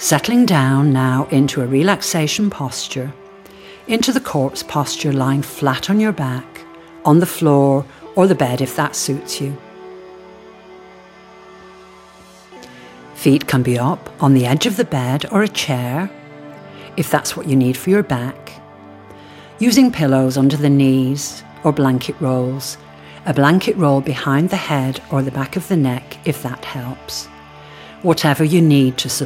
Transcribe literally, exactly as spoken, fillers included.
Settling down now into a relaxation posture, into the corpse posture, lying flat on your back, on the floor or the bed if that suits you. Feet can be up on the edge of the bed or a chair, if that's what you need for your back, using pillows under the knees or blanket rolls, a blanket roll behind the head or the back of the neck if that helps. Whatever you need to support